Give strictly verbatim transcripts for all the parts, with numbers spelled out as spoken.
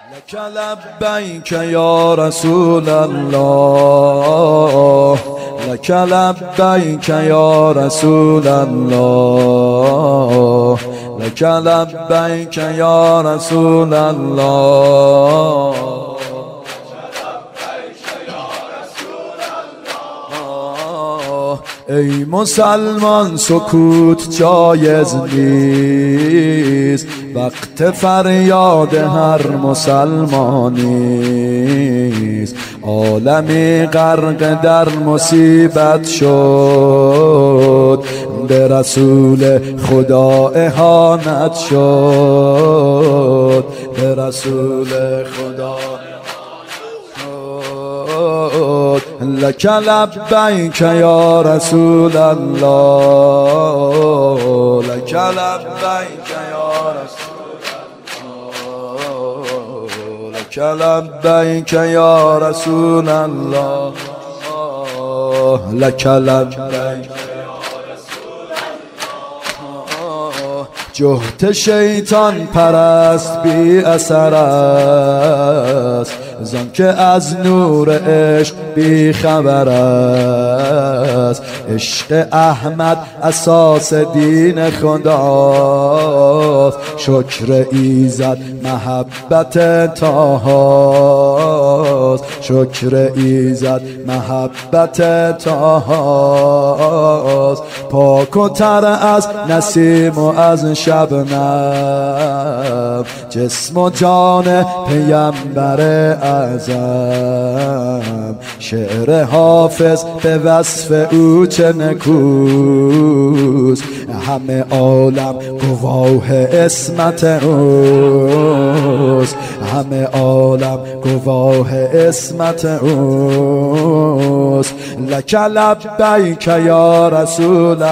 لك لبیک یا رسول الله، لك لبیک یا رسول الله، لك لبیک یا رسول الله. ای مسلمان سکوت جایز نیست، وقت فریاد هر مسلمانی است. عالمی غرق در مصیبت شد، به رسول خدا اهانت شد، به رسول خدا لک لبیک یا رسول الله، لک لبیک یا رسول الله، لک لبیک یا رسول الله، لک لبیک. جهد شیطان پرست بی اثر است، زان که از نور عشق بی خبر است. عشق احمد اساس دین خداست، شکر ایزد محبت طاهاست، شکر ایزد محبت طاهاست. پاک و تر از نسیم و از شبنم، جسم و جان پیمبر اعظم. شعر حافظ به وصف او چه نکوست، همه عالم گواه عصمت اوست، همه عالم گواه عصمت اوست. لک لبیک یا رسول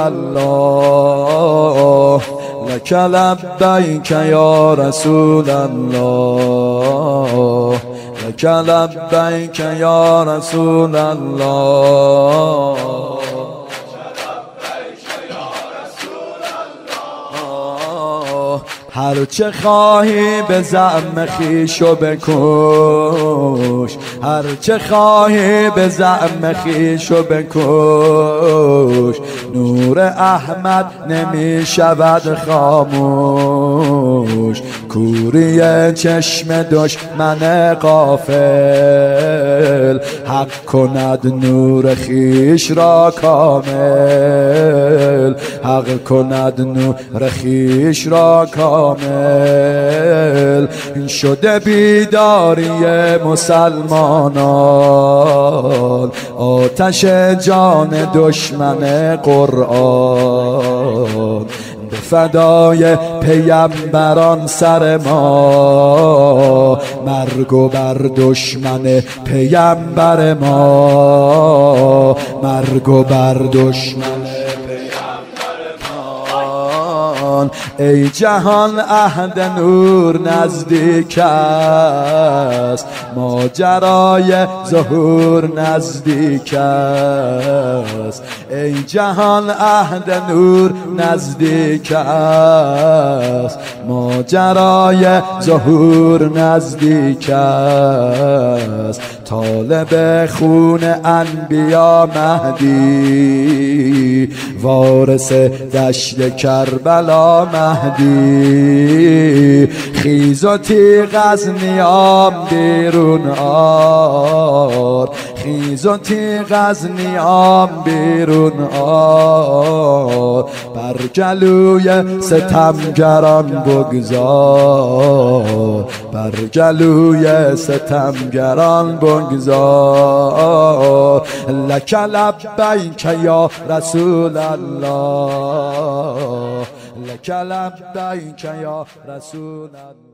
الله، لک لبیک یا رسول الله، لک لبیک یا رسول الله. هرچه خواهی به زعم خویشو بکش، هرچه خواهی به زعم خویشو بکش. نور احمد نمی شود خاموش، کوری چشم دشمن غافل. حق کند نور خویش را کامل، حق کند نور خویش را کامل. این شده بیداری مسلمانان، آتش جان دشمن قرآن. به فدای پیمبران سر ما، مرگ و بر دشمن پیمبر ما، مرگ و بر دشمن. ای جهان عهد نور نزدیک است، ماجرای ظهور نزدیک است. ای جهان عهد نور نزدیک است، ماجرای ظهور نزدیک است. طالب خون انبیا مهدی، وارث دشت کربلا مهدی. خیز و تیغ از نیام بیرون آر، خیز و تیغ از نیام بیرون آر. بر گلوی ستمگران بگذار، بر گلوی ستمگران بگذار. لک لبیک یا رسول الله، لک لبیک یا رسول الله.